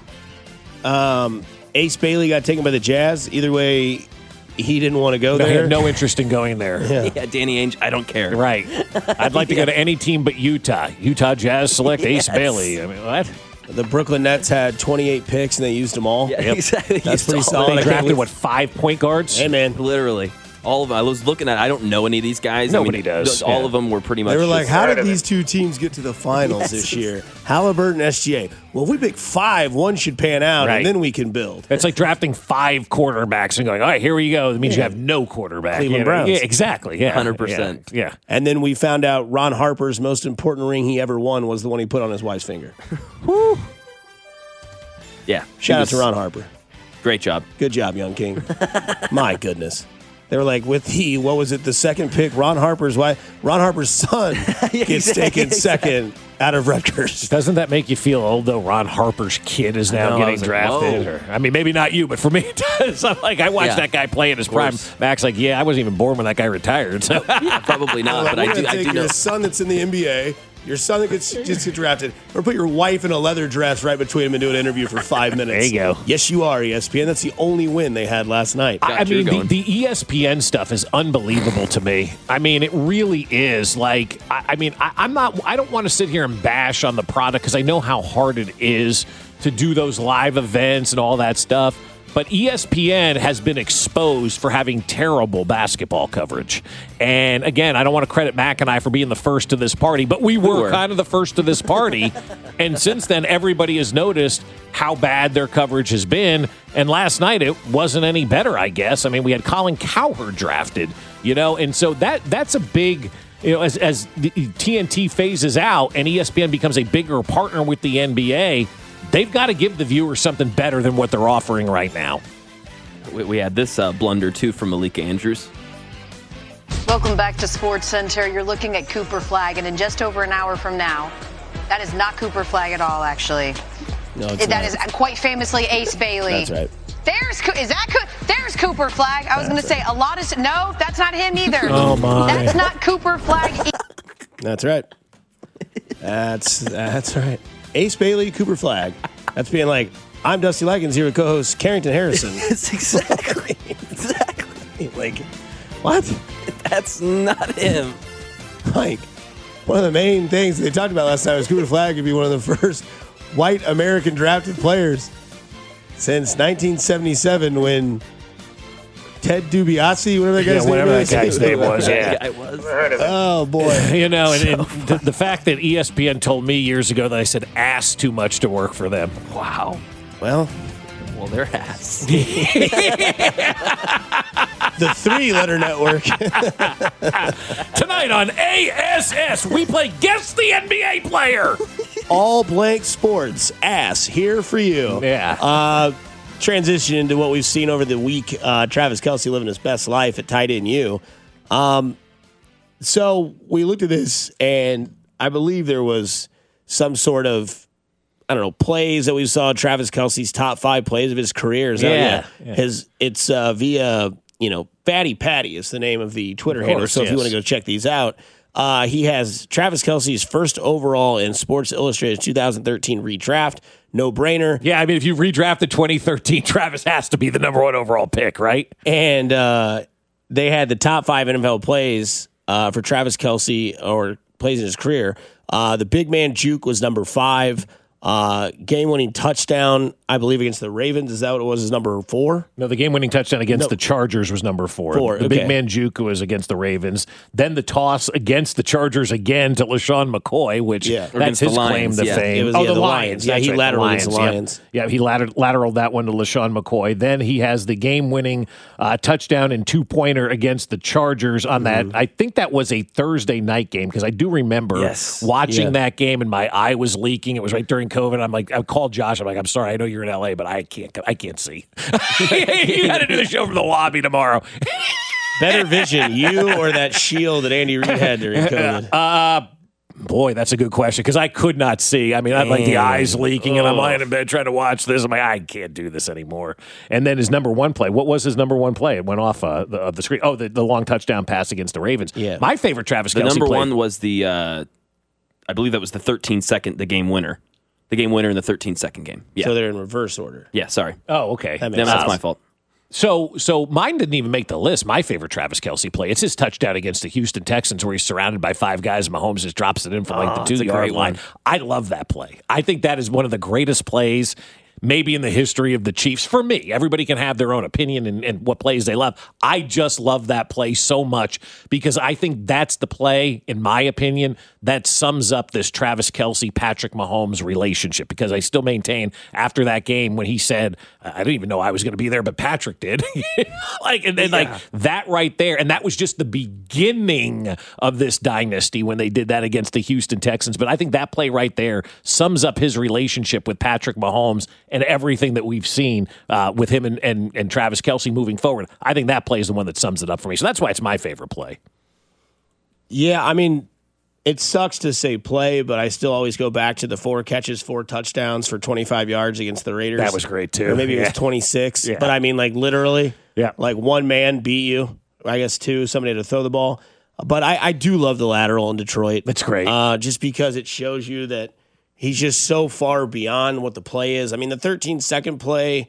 Ace Bailey got taken by the Jazz. Either way, he didn't want to go He there. had no interest in going there. Yeah, Danny Ainge, I don't care. Right. I'd like to go to any team but Utah. Utah Jazz select Ace Bailey. I mean, what? The Brooklyn Nets had 28 picks, and they used them all. Yeah, exactly. That's pretty solid. They drafted, 5 point guards? Hey, man. Literally. All of them. I was looking at I don't know any of these guys. Nobody does. All of them were pretty much. They were like, how did these two teams get to the finals this year? Halliburton, SGA. Well, if we pick 5, one should pan out, Right. and then we can build. It's like drafting 5 quarterbacks and going, all right, here we go. That means you have no quarterback. Cleveland Browns. Yeah, exactly. Yeah. 100%. Yeah. And then we found out Ron Harper's most important ring he ever won was the one he put on his wife's finger. Yeah. Shout out to Ron Harper. Great job. Good job, young king. My goodness. They were like, with the second pick, Ron Harper's son gets taken second out of Rutgers. Doesn't that make you feel old, though? Ron Harper's kid is now getting drafted. I mean, maybe not you, but for me it does. I'm like, I watched that guy play in his prime. Mac's like, yeah, I wasn't even born when that guy retired. So probably not, but I do know. Your son that's in the NBA, your son that just gets drafted, or put your wife in a leather dress right between them and do an interview for 5 minutes. There you go. Yes, you are, ESPN. That's the only win they had last night. I mean, the ESPN stuff is unbelievable to me. I mean, it really is. Like, I don't want to sit here and bash on the product because I know how hard it is to do those live events and all that stuff. But ESPN has been exposed for having terrible basketball coverage. And again, I don't want to credit Mac and I for being the first to this party, but we were kind of the first to this party. And since then, everybody has noticed how bad their coverage has been. And last night, it wasn't any better, I guess. I mean, we had Colin Cowherd drafted, and so that's a big... as the TNT phases out and ESPN becomes a bigger partner with the NBA, they've got to give the viewers something better than what they're offering right now. We had this blunder, too, from Malika Andrews. Welcome back to Sports Center. You're looking at Cooper Flag, and in just over an hour from now, that is not Cooper Flag at all, actually. No, it's that not. is quite famously Ace Bailey. That's right. There's Cooper Flag. I was going to say no, that's not him either. Oh, my. That's not Cooper Flag. That's right. That's right. Ace Bailey, Cooper Flag. That's being like, I'm Dusty Likens here with co-host Carrington Harrison. Yes, exactly. Like, what? That's not him. Like, one of the main things they talked about last night was Cooper Flag could be one of the first white American drafted players since 1977 when Ted DiBiase, whatever that guy's name was. Yeah. Oh, boy. And the fact that ESPN told me years ago that I said ass too much to work for them. Wow. Well, they're ass. The 3-letter network. Tonight on ASS, we play Guess the NBA Player. All Blank Sports, ass, here for you. Yeah. Transition into what we've seen over the week. Travis Kelce living his best life at tight end U. So we looked at this, and I believe there was some sort of, plays that we saw. Travis Kelce's top 5 plays of his career. Yeah. It's via, Fatty Patty is the name of the Twitter handle. So if you want to go check these out. He has Travis Kelce's first overall in Sports Illustrated's 2013 redraft. No brainer. Yeah, I mean, if you redrafted 2013, Travis has to be the number 1 overall pick, right? And they had the top 5 NFL plays for Travis Kelce, or plays in his career. The big man juke was number 5. Game-winning touchdown, I believe, against the Ravens. Is that what it was? Is number 4? No, the game-winning touchdown against the Chargers was number 4. The big man juke was against the Ravens. Then the toss against the Chargers again to LaShawn McCoy, which that's his claim to fame. The Lions. Yeah, he lateraled against the Lions. Yeah, he lateraled that one to LaShawn McCoy. Then he has the game-winning touchdown and 2-pointer against the Chargers on that. I think that was a Thursday night game, because I do remember watching that game, and my eye was leaking. It was right during COVID. I called Josh. I'm like, I'm sorry, I know you're in LA, but I can't see. You got to do the show from the lobby tomorrow. Better vision, you or that shield that Andy Reid had during COVID? Boy, that's a good question, because I could not see. I mean, I'm like the eyes leaking, and I'm lying in bed trying to watch this. I'm like, I can't do this anymore. And then his number 1 play. What was his number 1 play? It went off the screen. Oh, the long touchdown pass against the Ravens. Yeah. My favorite Travis Kelce play. The number play. 1 was the, I believe that was the 13-second, the game winner. The game winner in the 13-second game. Yeah. So they're in reverse order. Yeah, sorry. Oh, okay. That's my fault. So mine didn't even make the list. My favorite Travis Kelce play, it's his touchdown against the Houston Texans, where he's surrounded by 5 guys. Mahomes just drops it in from the 2-yard line. I love that play. I think that is one of the greatest plays maybe in the history of the Chiefs. For me, everybody can have their own opinion and what plays they love. I just love that play so much, because I think that's the play, in my opinion, that sums up this Travis Kelce, Patrick Mahomes relationship, because I still maintain after that game when he said, I didn't even know I was going to be there, but Patrick did. like that right there. And that was just the beginning of this dynasty when they did that against the Houston Texans. But I think that play right there sums up his relationship with Patrick Mahomes and everything that we've seen with him and Travis Kelce moving forward. I think that play is the one that sums it up for me. So that's why it's my favorite play. Yeah, I mean, it sucks to say play, but I still always go back to the 4 catches, 4 touchdowns for 25 yards against the Raiders. That was great, too. Or maybe it was 26. Yeah. But I mean, like, literally, like, 1 man beat you. I guess 2, somebody had to throw the ball. But I do love the lateral in Detroit. That's great. Just because it shows you that he's just so far beyond what the play is. I mean, the 13-second play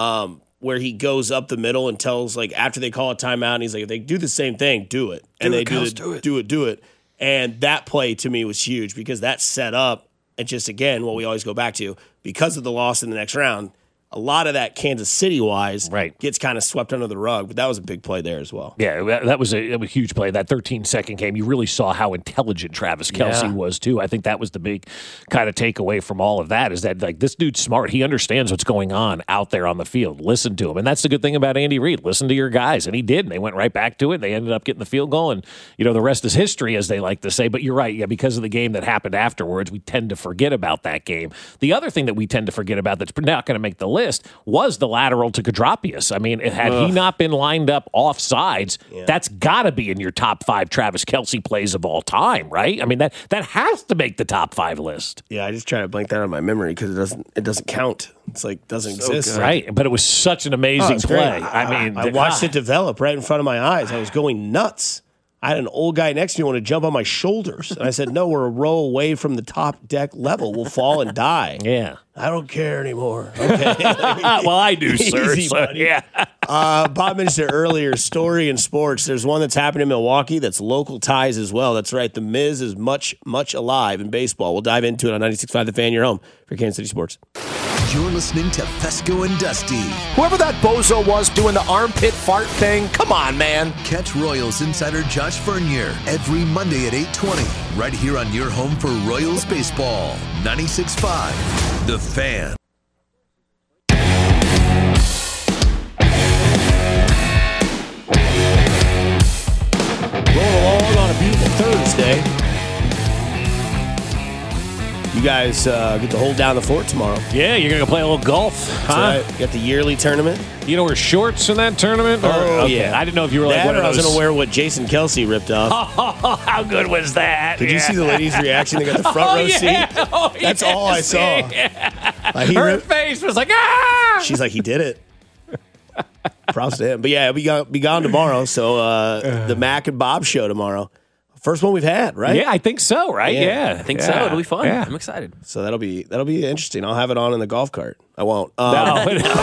where he goes up the middle and tells, like, after they call a timeout, and he's like, if they do the same thing, do it. And they do it. And that play, to me, was huge, because that set up, and just, again, what we always go back to, because of the loss in the next round, a lot of that Kansas City-wise gets kind of swept under the rug, but that was a big play there as well. Yeah, that was a huge play. That 13-second game, you really saw how intelligent Travis Kelce was, too. I think that was the big kind of takeaway from all of that, is that, like, this dude's smart. He understands what's going on out there on the field. Listen to him. And that's the good thing about Andy Reid. Listen to your guys. And he did, and they went right back to it. They ended up getting the field goal, and, the rest is history, as they like to say. But you're right. Yeah, because of the game that happened afterwards, we tend to forget about that game. The other thing that we tend to forget about that's not going to make the list was the lateral to Kadropius. I mean, had he not been lined up off sides, that's got to be in your top 5 Travis Kelce plays of all time, right? I mean, that has to make the top 5 list. Yeah, I just try to blank that out of my memory, because it doesn't count. It's like doesn't exist. Good. Right, but it was such an amazing play. I watched it develop right in front of my eyes. I was going nuts. I had an old guy next to me want to jump on my shoulders. And I said, no, we're a row away from the top deck level. We'll fall and die. Yeah. I don't care anymore. Okay. Well, I do, sir. Easy, so, yeah. Bob mentioned it earlier, story in sports. There's one that's happened in Milwaukee that's local ties as well. That's right. The Miz is much, much alive in baseball. We'll dive into it on 96.5 The Fan, your home for Kansas City Sports. You're listening to Fesco and Dusty. Whoever that bozo was doing the armpit fart thing, come on, man. Catch Royals insider Josh Vernier every Monday at 8:20, right here on your home for Royals baseball. 96.5 The Fan. Rolling along on a beautiful Thursday. You guys get to hold down the fort tomorrow. Yeah, you're going to play a little golf. That's right. You got the yearly tournament. You know, wear shorts in that tournament? Yeah. I didn't know if you were like that, one of those. I was going to wear what Jason Kelce ripped off. Oh, how good was that? Did you see the lady's reaction? They got the front row seat. That's all I saw. Yeah. Like, her face was like, ah! She's like, he did it. Props to him. But yeah, be gone tomorrow. So the Mac and Bob show tomorrow. First one we've had, right? Yeah, I think so, right? Yeah. I think so. It'll be fun. Yeah. I'm excited. So that'll be interesting. I'll have it on in the golf cart. I won't. No.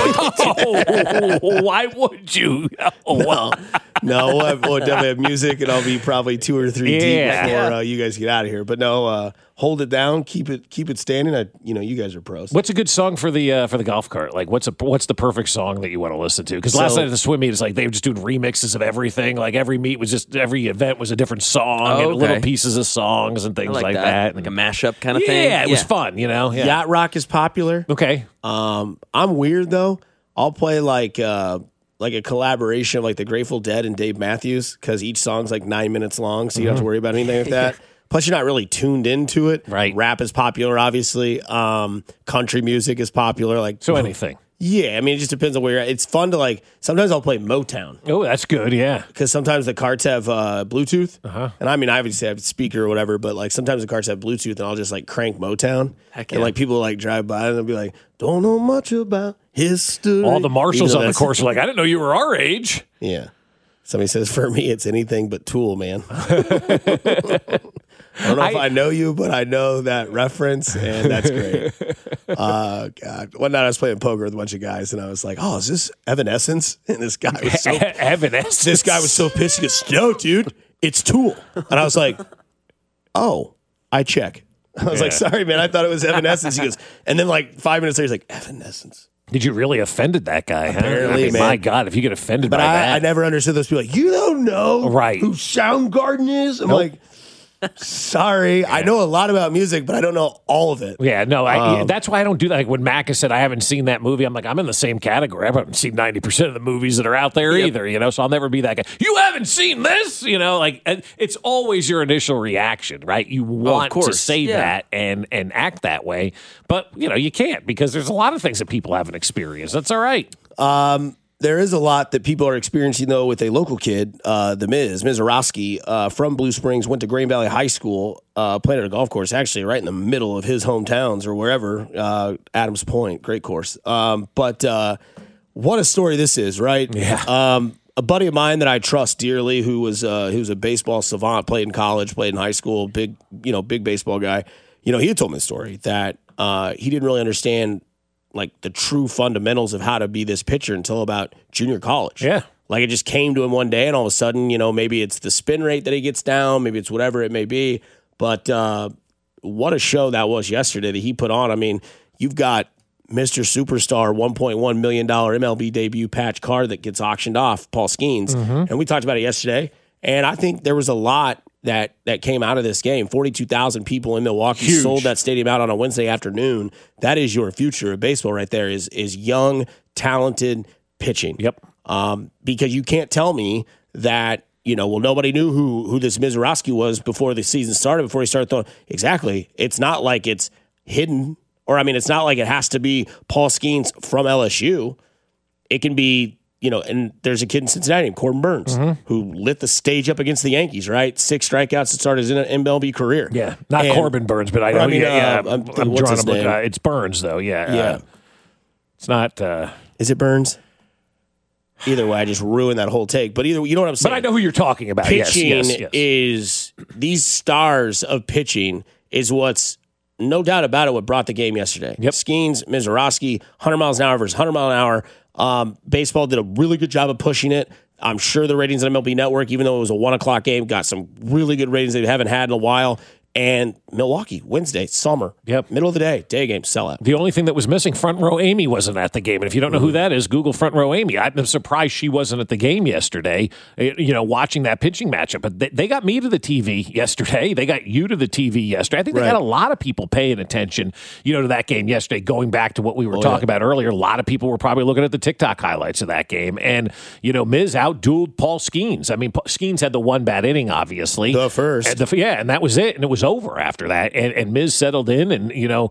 Why would you? No, we'll definitely have music, and I'll be probably 2 or 3 deep before you guys get out of here. But no, hold it down, keep it standing. You guys are pros. What's a good song for the golf cart? Like, what's the perfect song that you want to listen to? Because last night at the swim meet, it's like they were just doing remixes of everything. Like every event was a different song and little pieces of songs and things like that. Like a mashup kind of thing. Yeah, it was fun. Yeah. Yacht rock is popular. Okay. I'm weird though. I'll play like a collaboration of like the Grateful Dead and Dave Matthews because each song's like 9 minutes long, so you don't have to worry about anything like that. Plus, you're not really tuned into it. Right. Rap is popular, obviously. Country music is popular. So anything. Yeah, I mean, it just depends on where you're at. It's fun to sometimes I'll play Motown. Oh, that's good, yeah. Because sometimes the carts have Bluetooth. And I mean, I obviously have speaker or whatever, but sometimes the carts have Bluetooth and I'll just crank Motown. Heck yeah. And people drive by and they'll be like, don't know much about history. All the marshals on the course are like, I didn't know you were our age. Yeah. Somebody says, for me, it's anything but Tool, man. I don't know if I know you, but I know that reference, and that's great. God. One night I was playing poker with a bunch of guys, and I was like, oh, is this Evanescence? And this guy was so... Evanescence? This guy was so pissed. He goes, no, dude, it's Tool. And I was like, oh, I check. I was like, sorry, man, I thought it was Evanescence. He goes, and then 5 minutes later, he's like, Evanescence. Did you really offended that guy? Apparently, man. My God, if you get offended by that. I never understood those people you don't know who Soundgarden is? I'm like... Sorry, I know a lot about music, but I don't know all of it. Yeah, no, that's why I don't do that. Like when Mac has said I haven't seen that movie, I'm like, I'm in the same category. I haven't seen 90% of the movies that are out there either, so I'll never be that guy. You haven't seen this, it's always your initial reaction, right? You want to say that and act that way, but you can't because there's a lot of things that people haven't experienced. That's all right. There is a lot that people are experiencing, though, with a local kid, the Miz Orowski, from Blue Springs, went to Green Valley High School, played at a golf course, actually right in the middle of his hometowns or wherever, Adams Point, great course. But what a story this is, right? Yeah. A buddy of mine that I trust dearly, who was a baseball savant, played in college, played in high school, big baseball guy. He had told me a story that he didn't really understand the true fundamentals of how to be this pitcher until about junior college. Yeah. It just came to him one day and all of a sudden, maybe it's the spin rate that he gets down, maybe it's whatever it may be. But what a show that was yesterday that he put on. I mean, you've got Mr. Superstar, $1.1 million MLB debut patch card that gets auctioned off, Paul Skeens. And we talked about it yesterday. And I think there was a lot that came out of this game. 42,000 people in Milwaukee sold that stadium out on a Wednesday afternoon. That is your future of baseball right there is young, talented pitching. Yep. Because you can't tell me that, nobody knew who this Miz Orowski was before the season started, before he started throwing. Exactly. It's not like it's hidden, or it's not like it has to be Paul Skeens from LSU. It can be, and there's a kid in Cincinnati named Corbin Burns who lit the stage up against the Yankees, right? 6 strikeouts to start his MLB career. Yeah, not Corbin Burns, but I know. I'm drawing a look. It's Burns, though. Yeah. It's not. Is it Burns? Either way, I just ruined that whole take. But you know what I'm saying? But I know who you're talking about. Pitching yes. is these stars of pitching is what's no doubt about it what brought the game yesterday. Yep. Skeens, Miz Orowski, 100 miles an hour versus 100 mile an hour. Baseball did a really good job of pushing it. I'm sure the ratings on MLB Network, even though it was a 1 o'clock game, got some really good ratings they haven't had in a while. And Milwaukee, Wednesday, summer, middle of the day game, sellout. The only thing that was missing, Front Row Amy wasn't at the game. And if you don't know who that is, Google Front Row Amy. I'm surprised she wasn't at the game yesterday, watching that pitching matchup. But they got me to the TV yesterday. They got you to the TV yesterday. I think they got a lot of people paying attention, to that game yesterday. Going back to what we were talking about earlier, a lot of people were probably looking at the TikTok highlights of that game. And, Miz outdueled Paul Skeens. I mean, Skeens had the one bad inning, obviously. The first. And that was it. And it was over after that. And Miz settled in, and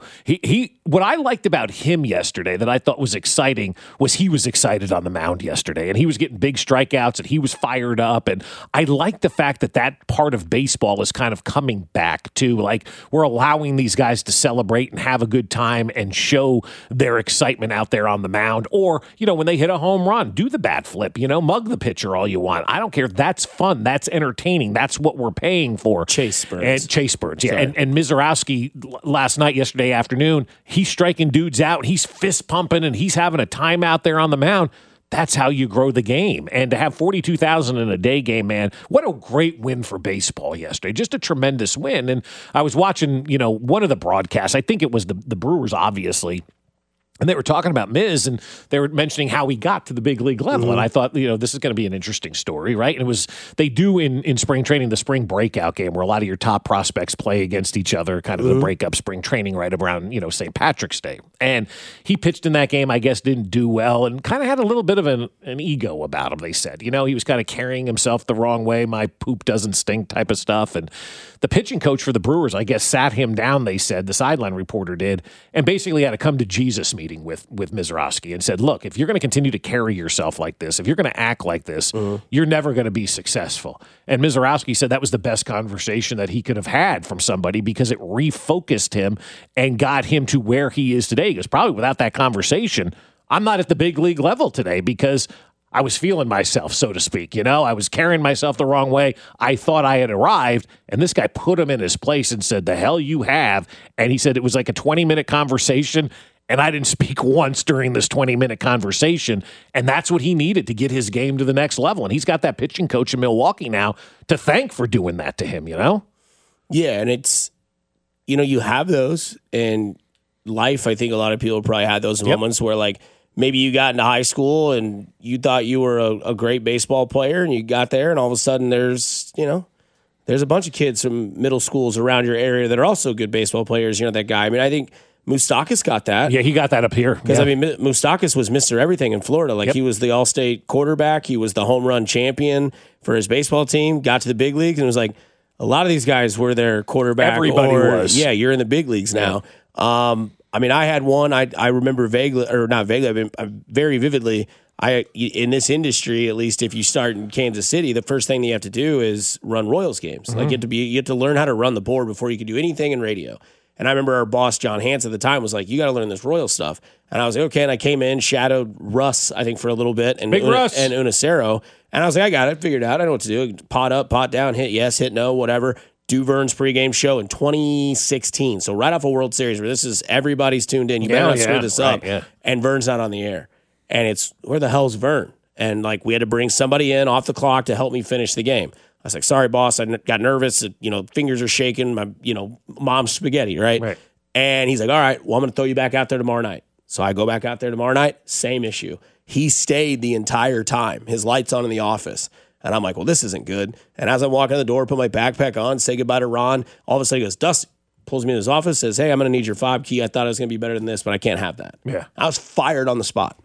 he what I liked about him yesterday that I thought was exciting was he was excited on the mound yesterday, and he was getting big strikeouts, and he was fired up. And I like the fact that part of baseball is kind of coming back too. Like, we're allowing these guys to celebrate and have a good time and show their excitement out there on the mound. Or, when they hit a home run, do the bat flip, mug the pitcher all you want. I don't care. That's fun. That's entertaining. That's what we're paying for. Chase Burns. And Chase Burns, yeah. And Mizorowski yesterday afternoon, he's striking dudes out. He's fist pumping, and he's having a time out there on the mound. That's how you grow the game. And to have 42,000 in a day game, man, what a great win for baseball yesterday. Just a tremendous win. And I was watching, one of the broadcasts. I think it was the Brewers, obviously. And they were talking about Miz, and they were mentioning how he got to the big league level. And I thought, this is going to be an interesting story, right? And they do in spring training, the spring breakout game, where a lot of your top prospects play against each other, kind of the breakup spring training right around, St. Patrick's Day. And he pitched in that game, I guess, didn't do well, and kind of had a little bit of an ego about him, they said. He was kind of carrying himself the wrong way, my poop doesn't stink type of stuff. And the pitching coach for the Brewers, I guess, sat him down, they said, the sideline reporter did, and basically had a come to Jesus meeting with Mizorowski and said, look, if you're going to continue to carry yourself like this, if you're going to act like this, you're never going to be successful. And Mizorowski said that was the best conversation that he could have had from somebody, because it refocused him and got him to where he is today. He goes, probably without that conversation, I'm not at the big league level today, because I was feeling myself, so to speak. I was carrying myself the wrong way. I thought I had arrived, and this guy put him in his place and said, the hell you have. And he said it was like a 20-minute conversation, and I didn't speak once during this 20-minute conversation. And that's what he needed to get his game to the next level. And he's got that pitching coach in Milwaukee now to thank for doing that to him, Yeah, and it's, you have those in life. I think a lot of people probably had those moments where, like, maybe you got into high school and you thought you were a great baseball player, and you got there, and all of a sudden there's a bunch of kids from middle schools around your area that are also good baseball players. That guy. I mean, I think Moustakas got that. Yeah, he got that up here. Because, Moustakas was Mr. Everything in Florida. Like, he was the all-state quarterback. He was the home run champion for his baseball team, got to the big leagues, and it was like, a lot of these guys were their quarterback. Everybody was. Yeah, you're in the big leagues now. I mean, I had one. I remember vaguely, or not vaguely, very vividly. In this industry, at least, if you start in Kansas City, the first thing that you have to do is run Royals games. Like, you have to learn how to run the board before you can do anything in radio. And I remember our boss, John Hance, at the time was like, you got to learn this Royal stuff. And I was like, okay. And I came in, shadowed Russ, I think, for a little bit, and Russ and Unicero. And I was like, I got it, figured it out. I know what to do. Pot up, pot down, hit yes, hit no, whatever. Do Vern's pregame show in 2016. So right off a World Series where this is everybody's tuned in. You better not screw this up. Yeah. And Vern's not on the air. And it's, where the hell's Vern? And like, we had to bring somebody in off the clock to help me finish the game. I was like, sorry, boss. I got nervous. Fingers are shaking. My, mom's spaghetti, right? And he's like, all right, well, I'm going to throw you back out there tomorrow night. So I go back out there tomorrow night. Same issue. He stayed the entire time. His light's on in the office. And I'm like, well, this isn't good. And as I'm walking in the door, put my backpack on, say goodbye to Ron, all of a sudden he goes, Dusty, pulls me in his office, says, hey, I'm going to need your fob key. I thought it was going to be better than this, but I can't have that. Yeah. I was fired on the spot.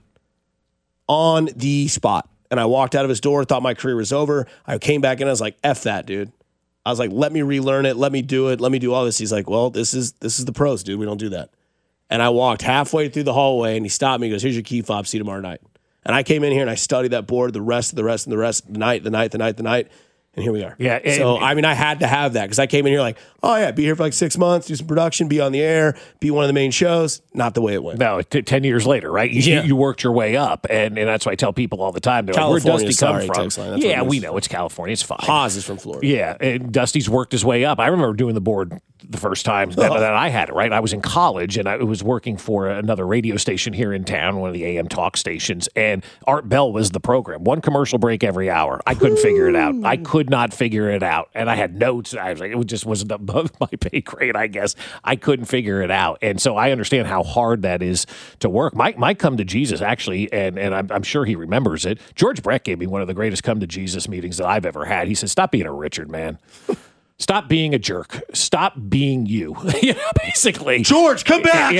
On the spot. And I walked out of his door, thought my career was over. I came back in, I was like, F that, dude. I was like, let me relearn it. Let me do it. Let me do all this. He's like, well, this is the pros, dude. We don't do that. And I walked halfway through the hallway, and he stopped me. He goes, here's your key fob. See you tomorrow night. And I came in here and I studied that board the rest of the night. And here we are. Yeah. I had to have that because I came in here like, oh, yeah, be here for like 6 months, do some production, be on the air, be one of the main shows. Not the way it went. No, 10 years later, right? You worked your way up. And that's why I tell people all the time, they're like, where'd Dusty come from? Yeah, we know. It's California. It's fine. Haas is from Florida. Yeah. And Dusty's worked his way up. I remember doing the board the first time that I had it, right? I was in college and I was working for another radio station here in town, one of the AM talk stations, and Art Bell was the program. One commercial break every hour. I couldn't figure it out. I could not figure it out. And I had notes. I was like, it just wasn't above my pay grade, I guess. I couldn't figure it out. And so I understand how hard that is to work. My come to Jesus, actually, and I'm sure he remembers it, George Brett gave me one of the greatest come to Jesus meetings that I've ever had. He said, stop being a Richard, man. stop being a jerk. Stop being you. Basically. George, come back.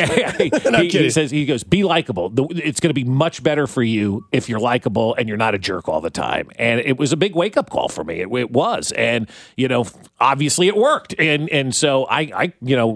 He goes, be likable. It's going to be much better for you if you're likable and you're not a jerk all the time. And it was a big wake-up call for me. It was. And, obviously it worked. And so I've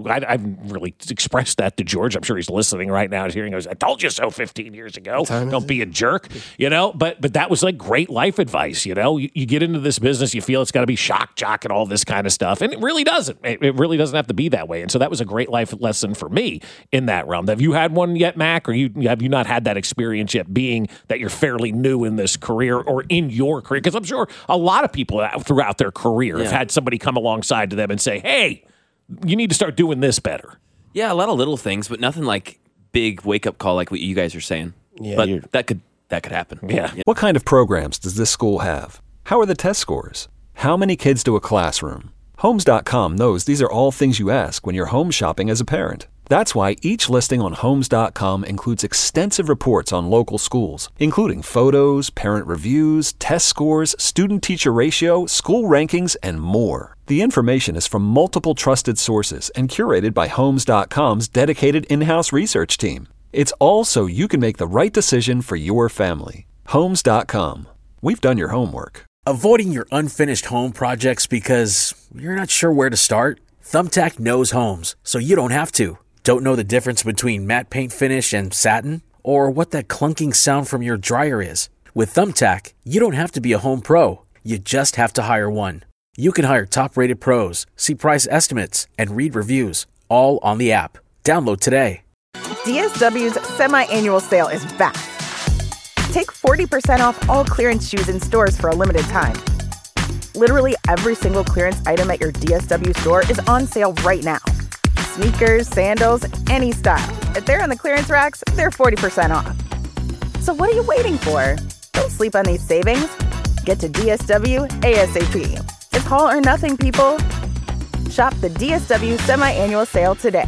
really expressed that to George. I'm sure he's listening right now. He's hearing, I told you so 15 years ago. Don't be a jerk, But that was like great life advice, You get into this business, you feel it's got to be shock, jock, and all this kind of stuff. And it really doesn't. It really doesn't have to be that way. And so that was a great life lesson for me in that realm. Have you had one yet, Mac? Or have you not had that experience yet, being that you're fairly new in this career or in your career? Because I'm sure a lot of people throughout their career have had somebody come alongside to them and say, hey, you need to start doing this better. Yeah, a lot of little things, but nothing like big wake-up call like what you guys are saying. Yeah, but that could happen. Yeah. What kind of programs does this school have? How are the test scores? How many kids do a classroom? Homes.com knows these are all things you ask when you're home shopping as a parent. That's why each listing on Homes.com includes extensive reports on local schools, including photos, parent reviews, test scores, student-teacher ratio, school rankings, and more. The information is from multiple trusted sources and curated by Homes.com's dedicated in-house research team. It's all so you can make the right decision for your family. Homes.com. We've done your homework. Avoiding your unfinished home projects because you're not sure where to start? Thumbtack knows homes, so you don't have to. Don't know the difference between matte paint finish and satin? Or what that clunking sound from your dryer is? With Thumbtack, you don't have to be a home pro. You just have to hire one. You can hire top-rated pros, see price estimates, and read reviews, all on the app. Download today. DSW's semi-annual sale is back. Take 40% off all clearance shoes in stores for a limited time. Literally every single clearance item at your DSW store is on sale right now. Sneakers, sandals, any style. If they're on the clearance racks, they're 40% off. So what are you waiting for? Don't sleep on these savings. Get to DSW ASAP. It's all or nothing, people. Shop the DSW semi-annual sale today.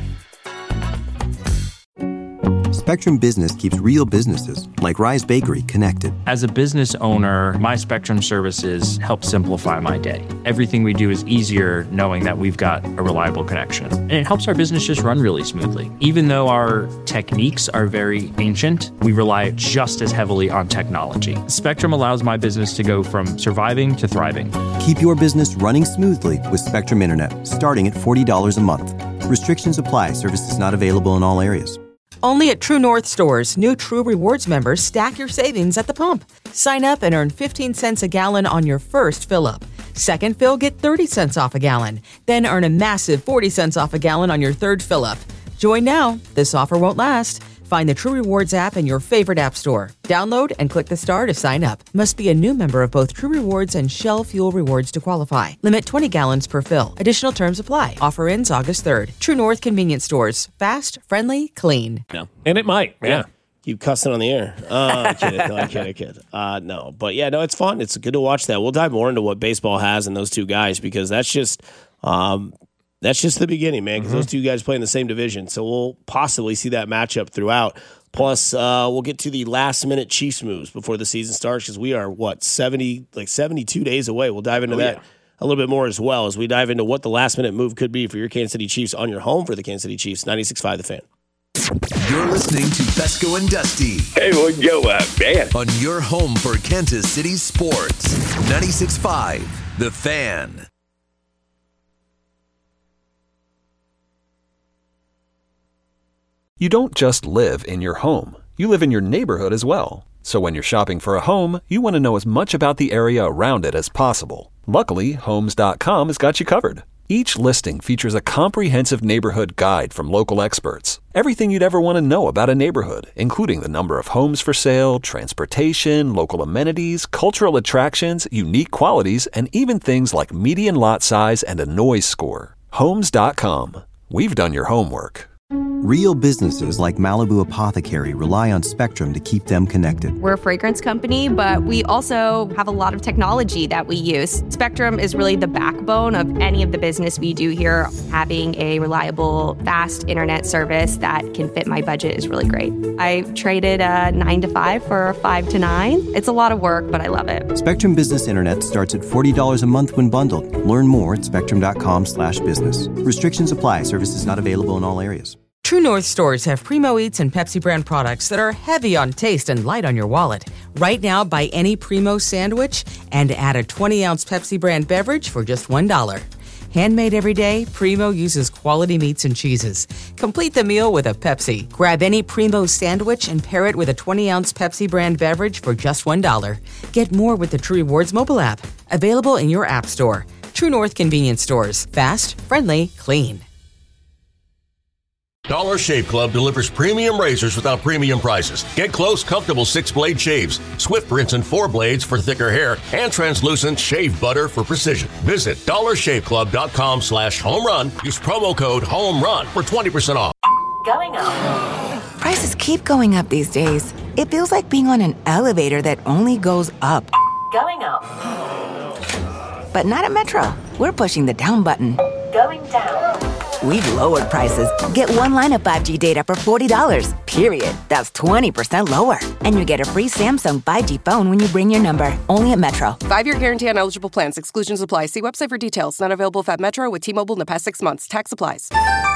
Spectrum Business keeps real businesses, like Rise Bakery, connected. As a business owner, my Spectrum services help simplify my day. Everything we do is easier knowing that we've got a reliable connection. And it helps our business just run really smoothly. Even though our techniques are very ancient, we rely just as heavily on technology. Spectrum allows my business to go from surviving to thriving. Keep your business running smoothly with Spectrum Internet, starting at $40 a month. Restrictions apply. Services not available in all areas. Only at True North stores, new True Rewards members stack your savings at the pump. Sign up and earn 15 cents a gallon on your first fill-up. Second fill, get 30 cents off a gallon. Then earn a massive 40 cents off a gallon on your third fill-up. Join now. This offer won't last. Find the True Rewards app in your favorite app store. Download and click the star to sign up. Must be a new member of both True Rewards and Shell Fuel Rewards to qualify. Limit 20 gallons per fill. Additional terms apply. Offer ends August 3rd. True North Convenience Stores. Fast, friendly, clean. No. And it might. Yeah. Keep cussing on the air. I kid. No. But yeah, no, it's fun. It's good to watch that. We'll dive more into what baseball has in those two guys because that's just the beginning, man, because those two guys play in the same division. So we'll possibly see that matchup throughout. Plus, we'll get to the last-minute Chiefs moves before the season starts because we are, 72 days away. We'll dive into that a little bit more as well as we dive into what the last-minute move could be for your Kansas City Chiefs on your home for the Kansas City Chiefs. 96.5 The Fan. You're listening to Fesco and Dusty. Hey, what go up, man? On your home for Kansas City sports. 96.5 The Fan. You don't just live in your home. You live in your neighborhood as well. So when you're shopping for a home, you want to know as much about the area around it as possible. Luckily, Homes.com has got you covered. Each listing features a comprehensive neighborhood guide from local experts. Everything you'd ever want to know about a neighborhood, including the number of homes for sale, transportation, local amenities, cultural attractions, unique qualities, and even things like median lot size and a noise score. Homes.com. We've done your homework. Real businesses like Malibu Apothecary rely on Spectrum to keep them connected. We're a fragrance company, but we also have a lot of technology that we use. Spectrum is really the backbone of any of the business we do here. Having a reliable, fast internet service that can fit my budget is really great. I traded a 9 to 5 for a 5 to 9. It's a lot of work, but I love it. Spectrum Business Internet starts at $40 a month when bundled. Learn more at spectrum.com/business. Restrictions apply. Services not available in all areas. True North stores have Primo Eats and Pepsi brand products that are heavy on taste and light on your wallet. Right now, buy any Primo sandwich and add a 20-ounce Pepsi brand beverage for just $1. Handmade every day, Primo uses quality meats and cheeses. Complete the meal with a Pepsi. Grab any Primo sandwich and pair it with a 20-ounce Pepsi brand beverage for just $1. Get more with the True Rewards mobile app. Available in your app store. True North convenience stores. Fast, friendly, clean. Dollar Shave Club delivers premium razors without premium prices. Get close, comfortable 6-blade shaves, swift rinse and 4 blades for thicker hair, and translucent shave butter for precision. Visit dollarshaveclub.com/homerun. Use promo code HOMERUN for 20% off. Going up. Prices keep going up these days. It feels like being on an elevator that only goes up. Going up. But not at Metro. We're pushing the down button. Going down. We've lowered prices. Get one line of 5G data for $40, period. That's 20% lower. And you get a free Samsung 5G phone when you bring your number. Only at Metro. 5-year guarantee on eligible plans. Exclusions apply. See website for details. Not available at Metro with T-Mobile in the past 6 months. Tax applies.